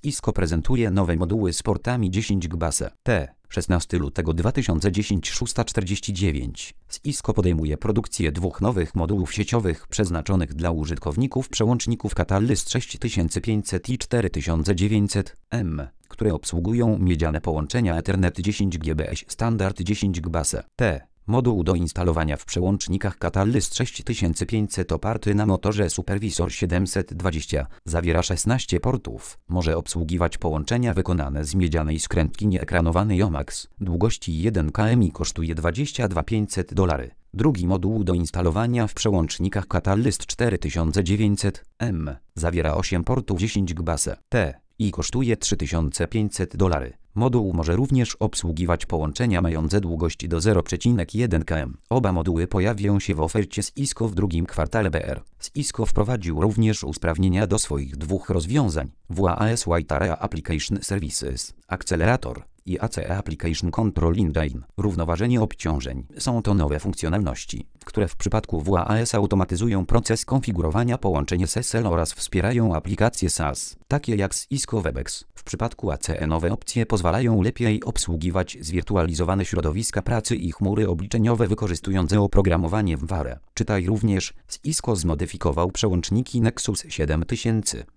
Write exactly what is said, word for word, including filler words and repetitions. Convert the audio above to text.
Cisco prezentuje nowe moduły z portami dziesięć gigabajtów T. szesnastego lutego dwa tysiące dziesiątego szósta czterdzieści dziewięć. Cisco podejmuje produkcję dwóch nowych modułów sieciowych przeznaczonych dla użytkowników przełączników Catalyst sześć tysięcy pięćset i cztery tysiące dziewięćset M, które obsługują miedziane połączenia Ethernet dziesięć gigabajtów standard dziesięć gigabajtów T. Moduł do instalowania w przełącznikach Catalyst sześć tysięcy pięćset oparty na motorze Supervisor siedemset dwadzieścia zawiera szesnaście portów. Może obsługiwać połączenia wykonane z miedzianej skrętki nieekranowanej o max długości jeden kilometr i kosztuje dwadzieścia dwa tysiące pięćset dolarów. Drugi moduł do instalowania w przełącznikach Catalyst cztery tysiące dziewięćset M zawiera osiem portów dziesięć gigabajtów T i kosztuje trzy tysiące pięćset dolarów. Moduł może również obsługiwać połączenia mające długość do zero przecinek jeden kilometra. Oba moduły pojawią się w ofercie Cisco w drugim kwartale B R. Cisco wprowadził również usprawnienia do swoich dwóch rozwiązań: W A S Wide Area Application Services Accelerator i A C E Application Control Engine równoważenie obciążeń. Są to nowe funkcjonalności, które w przypadku W A S automatyzują proces konfigurowania połączeń S S L oraz wspierają aplikacje SaaS, takie jak Cisco Webex. W przypadku A C E nowe opcje pozwalają lepiej obsługiwać zwirtualizowane środowiska pracy i chmury obliczeniowe wykorzystujące oprogramowanie w W A R E. Czytaj również: Cisco zmodyfikował przełączniki Nexus siedem tysięcy